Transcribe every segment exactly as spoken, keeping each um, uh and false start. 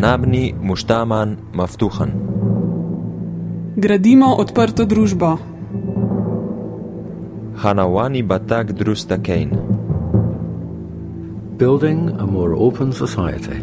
nabni muštaman maftuhan. Gradimo odprto družbo. Hanawani batak drusta kein. Building a more open society.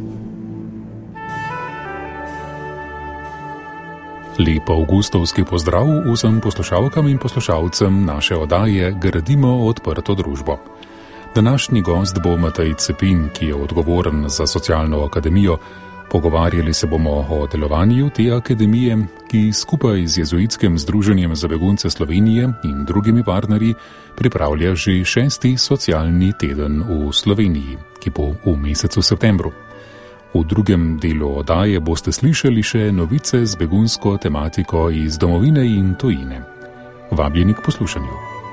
Lep avgustovski pozdrav vsem poslušalkam in poslušalcem naše oddaje Gradimo odprto družbo. Današnji gost bo Matej Cepin, ki je odgovoren za socialno akademijo. Pogovarjali se bomo o delovanju te akademije, ki skupaj z Jezuitskim združenjem za begunce Slovenije in drugimi partnerji pripravlja že šesti socialni teden v Sloveniji, ki bo v mesecu septembru. V drugem delu oddaje boste slišali še novice z begunsko tematiko iz domovine in tujine. Vabljeni k poslušanju.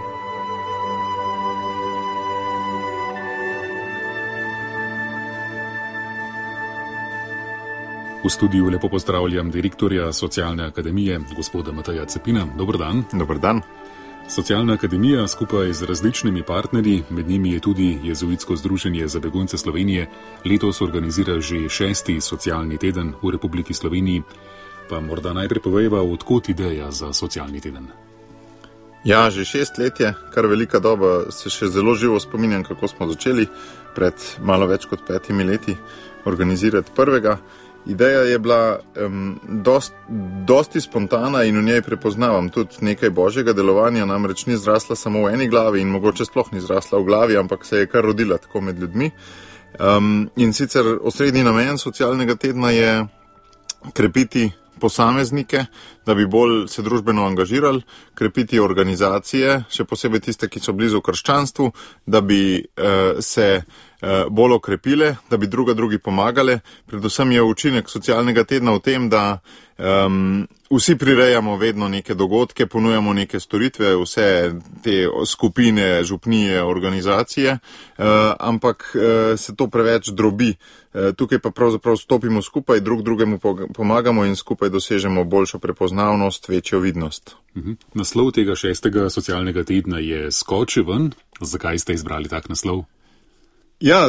V studiu lepo pozdravljam direktorja Socialne akademije, gospoda Mateja Cepina. Dobar dan. Dobar dan. Socialna akademija skupaj z različnimi partnerji, med njimi je tudi Jezuitsko združenje za begunce Slovenije, letos organizira že šesti socialni teden v Republiki Sloveniji. Pa morda najprej povejva, odkot ideja za socialni teden? Ja, že šest let je, kar velika doba, se še zelo živo spominjam, kako smo začeli pred malo več kot petimi leti organizirati prvega. Ideja je bila um, dost, dosti spontana in v njej prepoznavam tudi nekaj božjega delovanja, namreč ni zrasla samo v eni glavi in mogoče sploh ni zrasla v glavi, ampak se je kar rodila tako med ljudmi. Um, in sicer osrednji namen socialnega tedna je krepiti posameznike, da bi bolj se družbeno angažirali, krepiti organizacije, še posebej tiste, ki so blizu krščanstvu, da bi uh, se bolj okrepile, da bi druga drugi pomagale. Predvsem je učinek socialnega tedna v tem, da um, vsi prirejamo vedno neke dogodke, ponujamo neke storitve, vse te skupine, župnije, organizacije, uh, ampak uh, se to preveč drobi. Uh, tukaj pa pravzaprav stopimo skupaj, drug drugemu pomagamo in skupaj dosežemo boljšo prepoznavnost, večjo vidnost. Uh-huh. Naslov tega šestega socialnega tedna je Skoči ven. Zakaj ste izbrali tak naslov? Ja,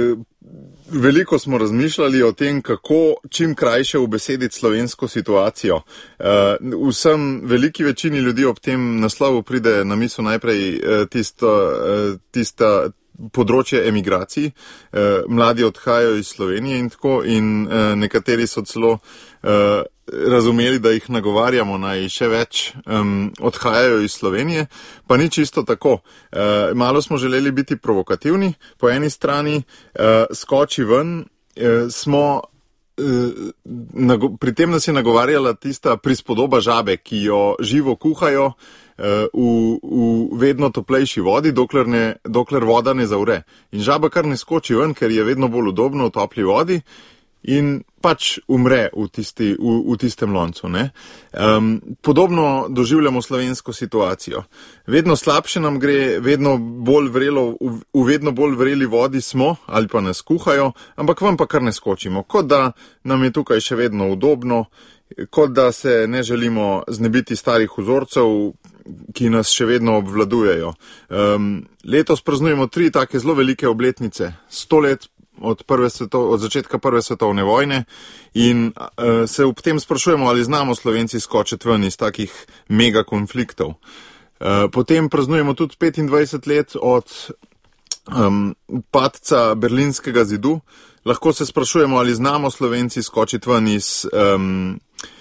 veliko smo razmišljali o tem, kako čim krajše ubesediiti slovensko situacijo. Vsem veliki večini ljudi ob tem naslovu pride na misel najprej tisto, tista področje emigracij. Mladi odhajajo iz Slovenije in tako in nekateri so celo razumeli, da jih nagovarjamo naj še več um, odhajajo iz Slovenije, pa ni čisto tako. Uh, malo smo želeli biti provokativni, po eni strani uh, skoči ven, uh, smo uh, nago- pri tem nas je nagovarjala tista prispodoba žabe, ki jo živo kuhajo uh, v, v vedno toplejši vodi, dokler, ne, dokler voda ne zavre. In žaba kar ne skoči ven, ker je vedno bolj udobno v topli vodi, in pač umre v, tisti, v, v tistem loncu. Ne? Um, podobno doživljamo slovensko situacijo. Vedno slabše nam gre, vedno bolj vrelo, v, v vedno bolj vreli vodi smo ali pa nas kuhajo, ampak vam pa kar ne skočimo, kot da nam je tukaj še vedno udobno, kot da se ne želimo znebiti starih vzorcev, ki nas še vedno obvladujejo. Um, letos praznujemo tri take zelo velike obletnice, sto let Od, prve svetov, od začetka prve svetovne vojne in uh, se ob tem sprašujemo, ali znamo Slovenci skočiti ven iz takih mega konfliktov. Uh, potem praznujemo tudi petindvajset let od um, padca Berlinskega zidu. Lahko se sprašujemo, ali znamo Slovenci skočiti ven iz um,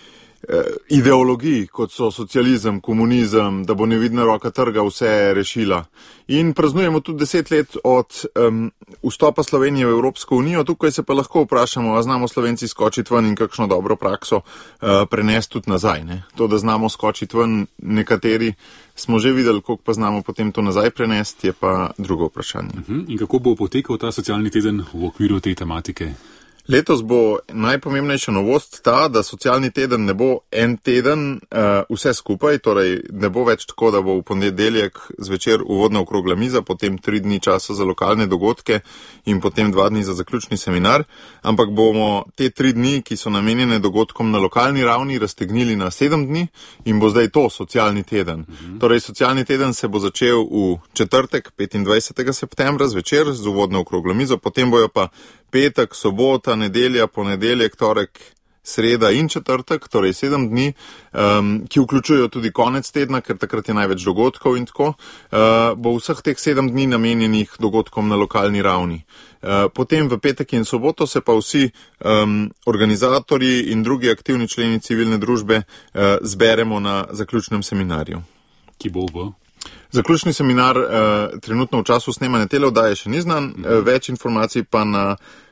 ideologij, kot so socializem, komunizem, da bo nevidna roka trga vse rešila. In praznujemo tudi deset let od um, vstopa Slovenije v Evropsko unijo, tukaj se pa lahko vprašamo, a znamo Slovenci skočiti ven in kakšno dobro prakso uh, prenesti tudi nazaj. Ne? To, da znamo skočiti ven, nekateri smo že videli, koliko pa znamo potem to nazaj prenesti, je pa drugo vprašanje. Uh-huh. In kako bo potekal ta socialni teden v okviru te tematike? Letos bo najpomembnejša novost ta, da socialni teden ne bo en teden uh, vse skupaj, torej ne bo več tako, da bo v ponedeljek zvečer uvodna okrogla miza, potem tri dni časa za lokalne dogodke in potem dva dni za zaključni seminar, ampak bomo te tri dni, ki so namenjene dogodkom na lokalni ravni, raztegnili na sedem dni in bo zdaj to socialni teden. Mhm. Torej, socialni teden se bo začel v četrtek, petindvajsetega septembra zvečer z uvodno okroglo mizo, potem bojo pa petek, sobota, nedelja, ponedeljek, torek, sreda in četrtek, torej sedem dni, um, ki vključujejo tudi konec tedna, ker takrat je največ dogodkov in tako, uh, bo vseh teh sedem dni namenjenih dogodkom na lokalni ravni. Uh, potem v petek in soboto se pa vsi um, organizatorji in drugi aktivni členi civilne družbe uh, zberemo na zaključnem seminarju. Ki bo v? Zaključni seminar uh, trenutno v času snemanja tele oddaje še ni znan, mhm. uh, več informacij pa na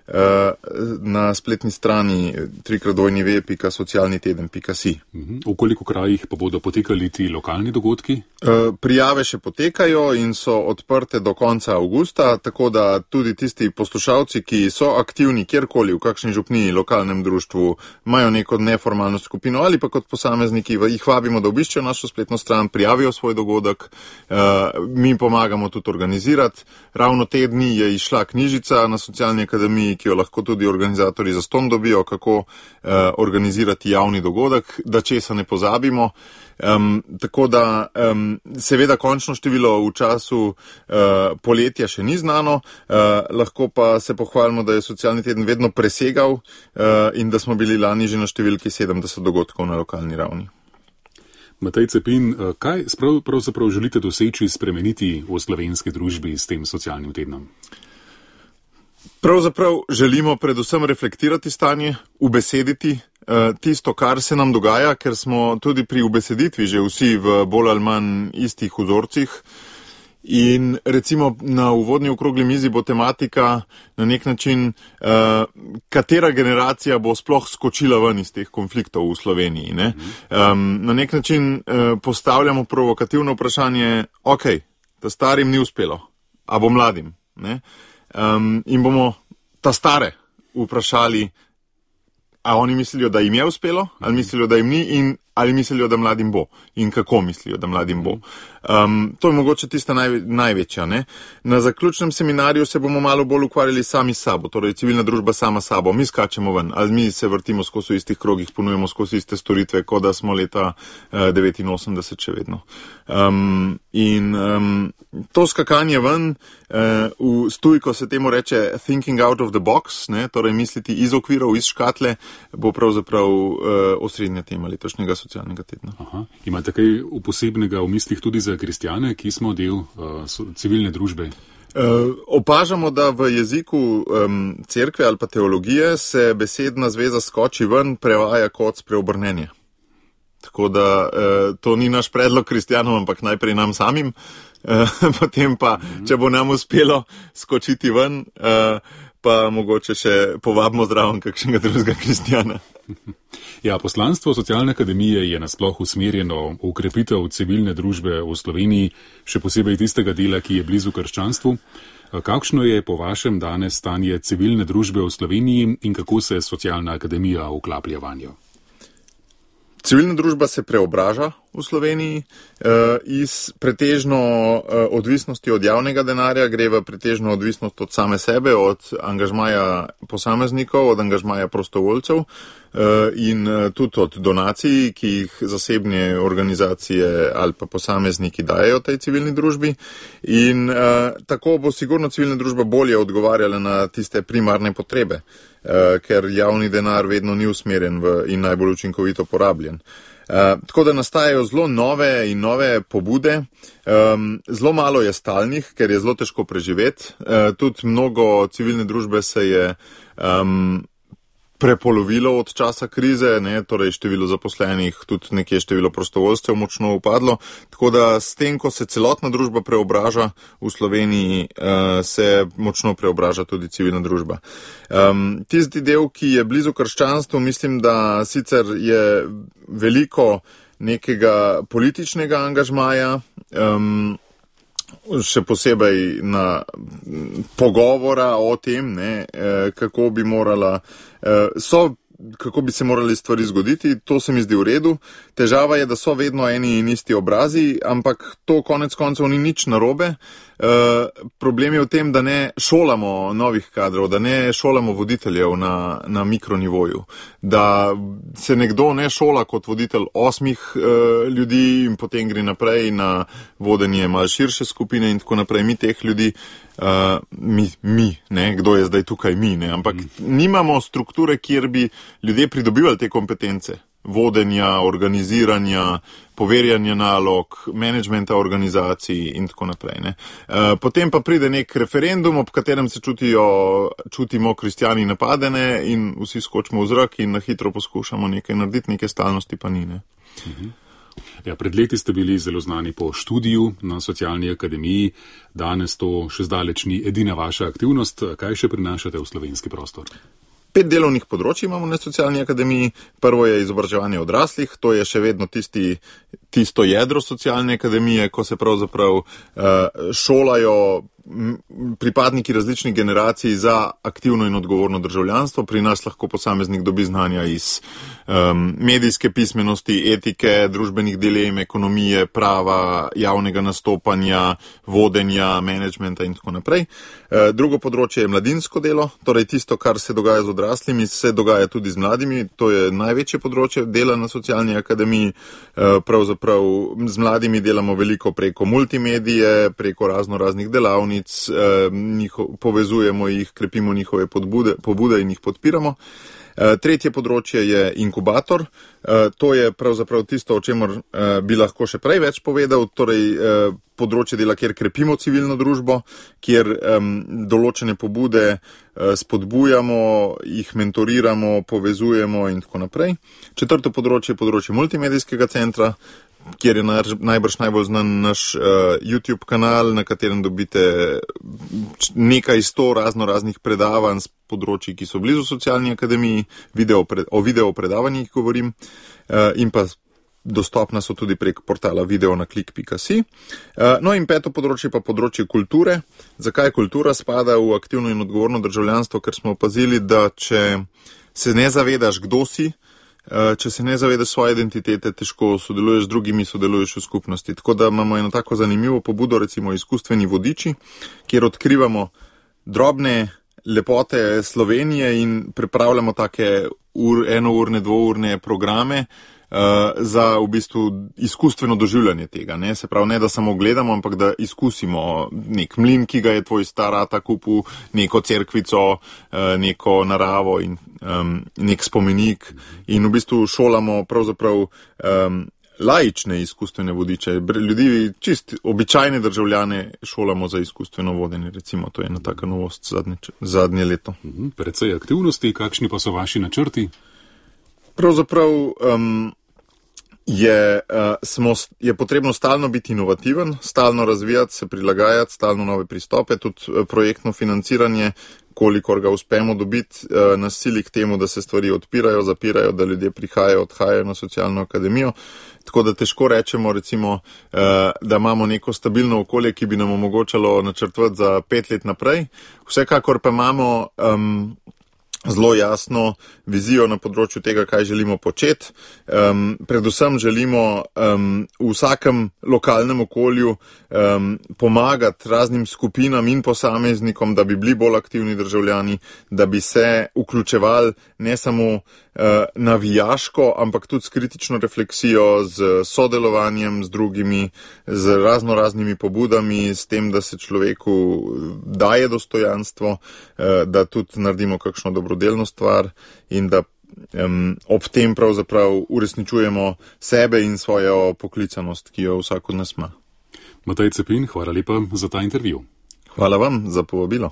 na spletni strani trikrat dvojni ve pika socialni teden pika si. V koliko krajih pa bodo potekali ti lokalni dogodki? Prijave še potekajo in so odprte do konca avgusta, tako da tudi tisti poslušalci, ki so aktivni kjerkoli v kakšni župniji, lokalnem društvu, imajo neko neformalno skupino ali pa kot posamezniki, jih vabimo, da obiščejo našo spletno stran, prijavijo svoj dogodek, mi pomagamo tudi organizirati. Ravno te dni je išla knjižica na Socialni akademiji, ki jo lahko tudi organizatorji zastonj dobijo, kako uh, organizirati javni dogodek, da česa ne pozabimo. Um, tako da um, seveda končno število v času uh, poletja še ni znano, uh, lahko pa se pohvalimo, da je Socialni teden vedno presegal uh, in da smo bili lani že na številki sedemdeset dogodkov na lokalni ravni. Matej Cepin, kaj pravzaprav želite doseči, spremeniti v slovenski družbi s tem socialnim tednom? Pravzaprav želimo predvsem reflektirati stanje, ubesediti uh, tisto, kar se nam dogaja, ker smo tudi pri ubeseditvi že vsi v bolj ali manj istih vzorcih. In recimo na uvodni okrogli mizi bo tematika na nek način, uh, katera generacija bo sploh skočila ven iz teh konfliktov v Sloveniji. Ne? Um, na nek način uh, postavljamo provokativno vprašanje, ok, da starim ni uspelo, a bo mladim. Ne? Um, in bomo ta stare vprašali, a oni mislijo, da jim je uspelo, ali mislijo, da jim ni in ali mislijo, da mladim bo in kako mislijo, da mladim bo. Um, to je mogoče tista naj, največja. Ne? Na zaključnem seminarju se bomo malo bolj ukvarjali sami s sabo, torej civilna družba sama sabo. Mi skačemo ven, ali mi se vrtimo skozi v istih krogih, ponujemo skozi iste storitve, kot da smo leta uh, devetinosemdeset še vedno. Um, in um, to skakanje ven, uh, v stujko se temu reče thinking out of the box, ne? Torej misliti iz okvirov, iz škatle, bo pravzaprav uh, osrednja tema letošnjega socialnega tedna. Aha. Imate kaj posebnega v mislih tudi za kristjane, ki smo del uh, civilne družbe? Uh, opažamo, da v jeziku um, cerkve ali pa teologije se besedna zveza skoči ven prevaja kot spreobrnenje. Tako da uh, to ni naš predlog kristjanom, ampak najprej nam samim, uh, potem pa, mm-hmm. če bo nam uspelo skočiti ven, uh, pa mogoče še povabimo zraven kakšnega drugega kristjana. Ja, poslanstvo Socialne akademije je nasploh usmerjeno v ukrepitev civilne družbe v Sloveniji, še posebej tistega dela, ki je blizu krščanstvu. Kakšno je po vašem danes stanje civilne družbe v Sloveniji in kako se Socialna akademija vklaplja vanjo? Civilna družba se preobraža v Sloveniji, iz pretežno odvisnosti od javnega denarja gre v pretežno odvisnost od same sebe, od angažmaja posameznikov, od angažmaja prostovoljcev in tudi od donacij, ki jih zasebne organizacije ali pa posamezniki dajejo tej civilni družbi. In tako bo sigurno civilna družba bolje odgovarjala na tiste primarne potrebe, ker javni denar vedno ni usmerjen v in najbolj učinkovito porabljen. Uh, tako da nastajajo zelo nove in nove pobude, um, zelo malo je stalnih, ker je zelo težko preživeti. Uh, tudi mnogo civilne družbe se je um, prepolovilo od časa krize, ne, torej število zaposlenih, tudi nekje število prostovoljstev močno upadlo. Tako da s tem, ko se celotna družba preobraža v Sloveniji, uh, se močno preobraža tudi civilna družba. Um, tisti del, ki je blizu krščanstvu, mislim, da sicer je veliko nekega političnega angažmaja, um, še posebej na pogovora o tem, ne, kako bi morala. So kako bi se morali stvari zgoditi, to se mi zdi v redu. Težava je, da so vedno eni in isti obrazi, ampak to konec koncev ni nič narobe. Uh, problem je v tem, da ne šolamo novih kadrov, da ne šolamo voditeljev na, na mikronivoju, da se nekdo ne šola kot voditelj osmih uh, ljudi in potem gre naprej na vodenje malo širše skupine in tako naprej. Mi teh ljudi, uh, mi, mi ne, kdo je zdaj tukaj mi, ne, ampak mm. nimamo strukture, kjer bi ljudje pridobivali te kompetence. Vodenja, organiziranja, poverjanja nalog, menedžmenta organizacij in tako naprej. Ne. Potem pa pride nek referendum, ob katerem se čutijo, čutimo kristjani napadene in vsi skočimo v zrak in na hitro poskušamo nekaj narediti, neke stalnosti pa ni. Ne. Ja, pred leti ste bili zelo znani po študiju na Socialni akademiji, danes to še zdaleč ni edina vaša aktivnost. Kaj še prinašate v slovenski prostor? Pet delovnih področji imamo na Socialni akademiji. Prvo je izobraževanje odraslih, to je še vedno tisti, tisto jedro Socialne akademije, ko se pravzaprav uh, šolajo pripadniki različnih generacij za aktivno in odgovorno državljanstvo. Pri nas lahko posameznik dobi znanja iz um, medijske pismenosti, etike, družbenih dilem, ekonomije, prava, javnega nastopanja, vodenja, menedžmenta in tako naprej. Uh, drugo področje je mladinsko delo, torej tisto, kar se dogaja z odraslimi, se dogaja tudi z mladimi. To je največje področje dela na Socialni akademiji. Uh, pravzaprav z mladimi delamo veliko preko multimedije, preko razno raznih delavnic, Njiho, povezujemo jih, krepimo njihove podbude, pobude in jih podpiramo. Tretje področje je inkubator. To je pravzaprav tisto, o čemer bi lahko še prej več povedal, torej področje dela, kjer krepimo civilno družbo, kjer določene pobude spodbujamo, jih mentoriramo, povezujemo in tako naprej. Četrto področje je področje multimedijskega centra, kjer je najbrž najbolj znan naš uh, YouTube kanal, na katerem dobite nekaj sto razno raznih predavanj z področji, ki so blizu Socialni akademiji, video pred, o video predavanjih govorim, uh, in pa dostopna so tudi prek portala video na klik pika si. Uh, no in peto področje pa področje kulture. Zakaj kultura spada v aktivno in odgovorno državljanstvo? Ker smo opazili, da če se ne zavedaš, kdo si, če se ne zavedaš svoje identitete, težko sodeluješ z drugimi, sodeluješ v skupnosti. Tako da imamo eno tako zanimivo pobudo, recimo izkustveni vodiči, kjer odkrivamo drobne lepote Slovenije in pripravljamo take ur, enourne, dvourne programe uh, za v bistvu izkustveno doživljanje tega. Ne? Se pravi, ne da samo gledamo, ampak da izkusimo nek mlin, ki ga je tvoj star ata kupil, neko cerkvico, uh, neko naravo in um, nek spomenik in v bistvu šolamo pravzaprav um, laične izkustvene vodiče, ljudi, čist običajne državljane šolamo za izkustveno vodenje, recimo, to je ena taka novost zadnje, zadnje leto. Mhm, precej aktivnosti, kakšni pa so vaši načrti? Pravzaprav um, je, uh, smo, je potrebno stalno biti inovativen, stalno razvijati, se prilagajati, stalno nove pristope, tudi uh, projektno financiranje, kolikor ga uspemo dobiti, uh, nas sili k temu, da se stvari odpirajo, zapirajo, da ljudje prihajajo, odhajajo na Socialno akademijo. Tako da težko rečemo, recimo, uh, da imamo neko stabilno okolje, ki bi nam omogočalo načrtovati za pet let naprej. Vsekakor pa imamo um, zelo jasno vizijo na področju tega, kaj želimo početi. Um, predvsem želimo um, v vsakem lokalnem okolju um, pomagati raznim skupinam in posameznikom, da bi bili bolj aktivni državljani, da bi se vključevali ne samo uh, navijaško, ampak tudi s kritično refleksijo, z sodelovanjem z drugimi, z razno raznimi pobudami, s tem, da se človeku daje dostojanstvo, uh, da tudi naredimo kakšno dobrodelno stvar in da um, ob tem pravzaprav uresničujemo sebe in svojo poklicanost, ki jo vsak od nas ima. Matej Cepin, hvala lepa za ta intervju. Hvala vam za povabilo.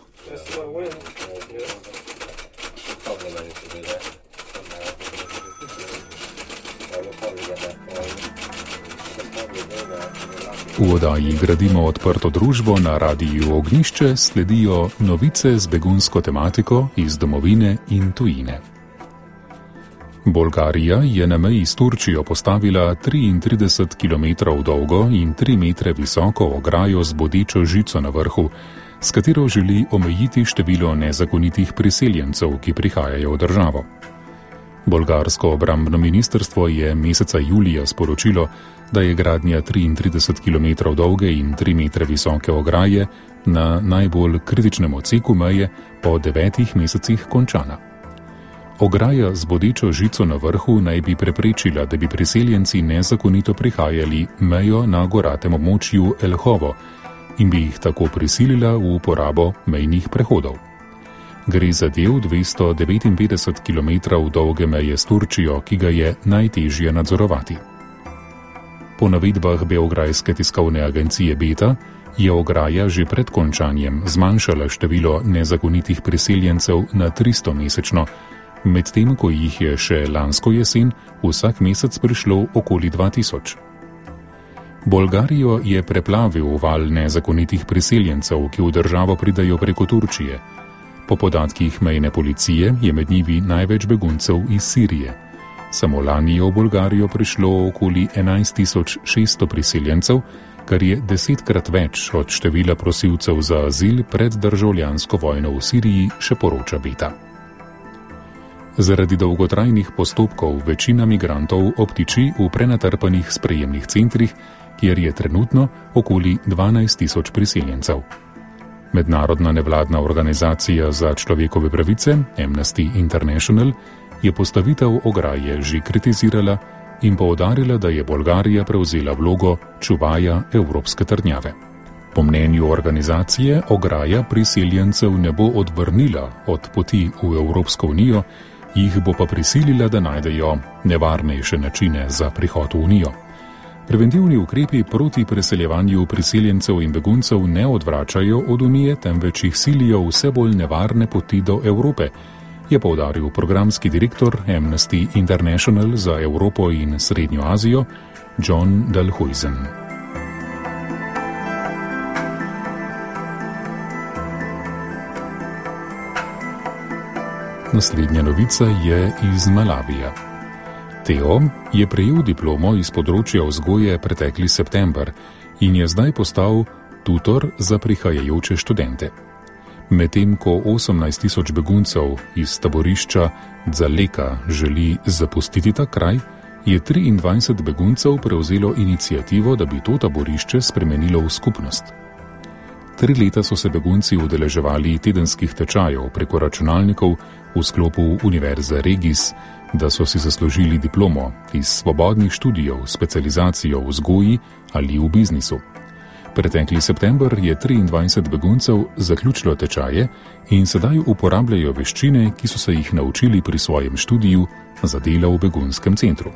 V oddaji Gradimo odprto družbo na Radiu Ognjišče sledijo novice z begunsko tematiko iz domovine in tujine. Bolgarija je na meji s Turčijo postavila triintrideset kilometrov dolgo in tri metre visoko ograjo z bodečo žico na vrhu, s katero želi omejiti število nezakonitih priseljencev, ki prihajajo v državo. Bolgarsko obrambno ministrstvo je meseca julija sporočilo, da je gradnja triintrideset kilometrov dolge in tri metre visoke ograje na najbolj kritičnem odseku meje po devetih mesecih končana. Ograja z bodečo žico na vrhu naj bi preprečila, da bi priseljenci nezakonito prihajali mejo na goratem območju Elhovo in bi jih tako prisilila v uporabo mejnih prehodov. Gre za del dvesto devetinpetdeset kilometrov dolge meje s Turčijo, ki ga je najtežje nadzorovati. Po navedbah beograjske tiskovne agencije Beta je ograja že pred končanjem zmanjšala število nezakonitih priseljencev na tristo mesečno, medtem ko jih je še lansko jesen vsak mesec prišlo okoli dva tisoč. Bolgarijo je preplavil val nezakonitih priseljencev, ki v državo pridajo preko Turčije. Po podatkih mejne policije je med njimi največ beguncev iz Sirije. Samo lani je v Bolgarijo prišlo okoli enajst tisoč šeststo priseljencev, kar je desetkrat več od števila prosilcev za azil pred državljansko vojno v Siriji, še poroča Beta. Zaradi dolgotrajnih postopkov večina migrantov obtiči v prenatrpanih sprejemnih centrih, kjer je trenutno okoli dvanajst tisoč priseljencev. Mednarodna nevladna organizacija za človekove pravice Amnesty International je postavitev ograje že kritizirala in poudarila, da je Bolgarija prevzela vlogo čuvaja evropske trdnjave. Po mnenju organizacije ograja priseljencev ne bo odvrnila od poti v Evropsko unijo, jih bo pa prisilila, da najdejo nevarnejše načine za prihod v unijo. Preventivni ukrepi proti preseljevanju priseljencev in beguncev ne odvračajo od unije, temveč jih silijo vse bolj nevarne poti do Evrope, je poudaril programski direktor Amnesty International za Evropo in Srednjo Azijo John Dalhuizen. Naslednja novica je iz Malavija. Teo je prejel diplomo iz področja vzgoje pretekli september in je zdaj postal tutor za prihajajoče študente. Medtem ko osemnajst tisoč beguncev iz taborišča Dzaleka želi zapustiti ta kraj, je triindvajset beguncev prevzelo iniciativo, da bi to taborišče spremenilo v skupnost. Tri leta so se begunci udeleževali tedenskih tečajev preko računalnikov v sklopu Univerze Regis, da so si zaslužili diplomo iz svobodnih študijev, specializacijo v vzgoji ali v biznisu. Pretekli september je triindvajset beguncev zaključilo tečaje in sedaj uporabljajo veščine, ki so se jih naučili pri svojem študiju za delo v begunskem centru.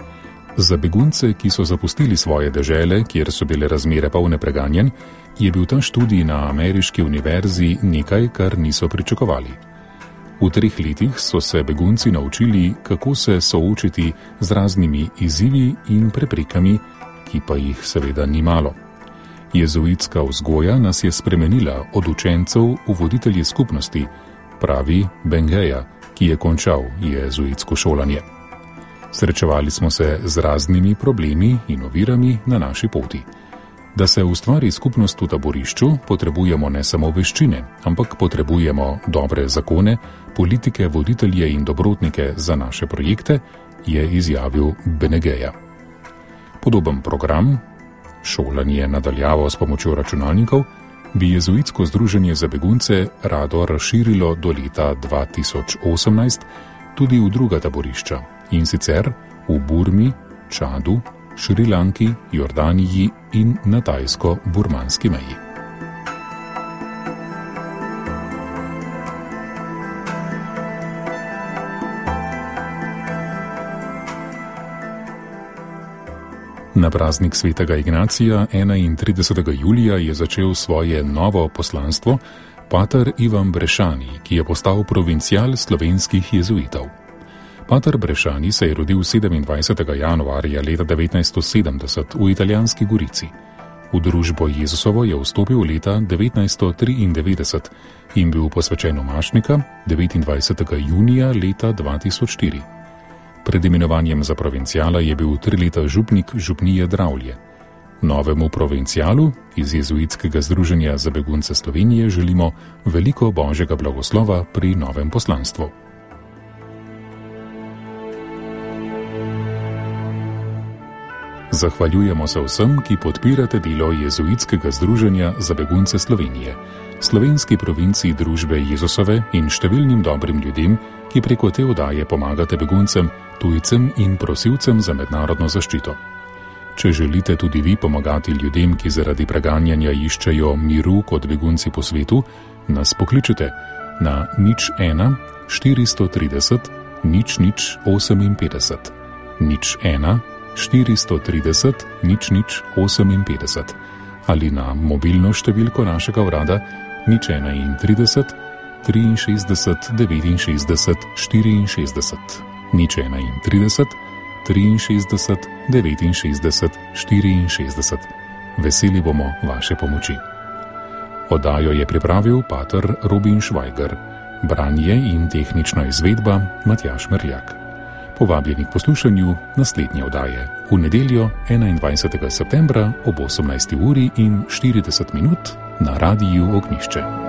Za begunce, ki so zapustili svoje dežele, kjer so bile razmere polne preganjanj, je bil ta študij na ameriški univerzi nekaj, kar niso pričakovali. V treh letih so se begunci naučili, kako se soočiti z raznimi izzivi in preprekami, ki pa jih seveda ni malo. Jezuitska vzgoja nas je spremenila od učencev v voditelje skupnosti, pravi Bengeja, ki je končal jezuitsko šolanje. Srečevali smo se z raznimi problemi in ovirami na naši poti. Da se ustvari skupnost v taborišču, potrebujemo ne samo veščine, ampak potrebujemo dobre zakone, politike, voditelje in dobrotnike za naše projekte, je izjavil Benegeja. Podoben program, šolanje nadaljavo s pomočjo računalnikov, bi jezuitsko združenje za begunce rado razširilo do leta dva tisoč osemnajst tudi v druga taborišča, in sicer v Burmi, Čadu, Šrilanki, Jordaniji in na tajsko-burmanski meji. Na praznik svetega Ignacija enaintridesetega julija je začel svoje novo poslanstvo pater Ivan Brešani, ki je postal provincial slovenskih jezuitov. Pater Brešani se je rodil sedemindvajsetega januarja leta devetnajststo sedemdeset v italijanski Gorici. V družbo Jezusovo je vstopil leta devetnajststo triindevetdeset in bil posvečen mašnika devetindvajsetega junija leta dva tisoč štiri. Pred imenovanjem za provinciala je bil tri leta župnik župnije Dravlje. Novemu provincialu iz Jezuitskega združenja za begunce Slovenije želimo veliko božjega blagoslova pri novem poslanstvu. Zahvaljujemo se vsem, ki podpirate delo Jezuitskega združenja za begunce Slovenije, slovenski provinciji Družbe Jezusove in številnim dobrim ljudem, ki preko te oddaje pomagate beguncem, tujcem in prosilcem za mednarodno zaščito. Če želite tudi vi pomagati ljudem, ki zaradi preganjanja iščejo miru kot begunci po svetu, nas pokličite na nič ena štiristo trideset nič nič oseminpetdeset, nič ena štiristo trideset nič nič oseminpetdeset ali na mobilno številko našega urada nič enaintrideset triinšestdeset devetinšestdeset štiriinšestdeset, nič enaintrideset triinšestdeset devetinšestdeset štiriinšestdeset. Veseli bomo vaše pomoči. Oddajo je pripravil pater Robin Švajger, branje in tehnična izvedba Matjaž Merljak. Povabljeni k poslušanju naslednje oddaje v nedeljo enaindvajsetega septembra ob osemnajsti uri in štirideset minut na Radiu Ognjišče.